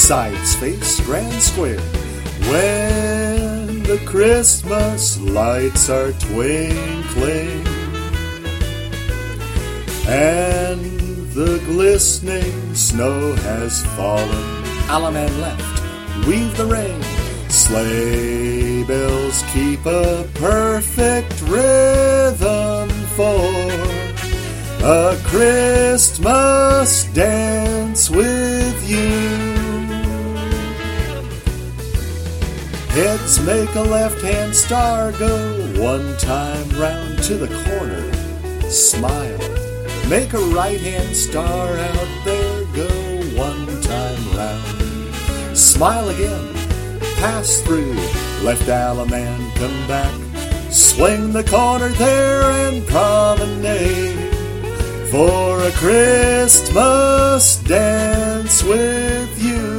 sides face Grand Square when the Christmas lights are twinkling and the glistening snow has fallen. Alaman left, weave the rain. Sleigh bells keep a perfect rhythm for a Christmas dance with you. Heads make a left-hand star go one time round to the corner. Smile, make a right-hand star out there go one time round. Smile again, pass through, left Alaman, come back. Swing the corner there and promenade for a Christmas dance with you.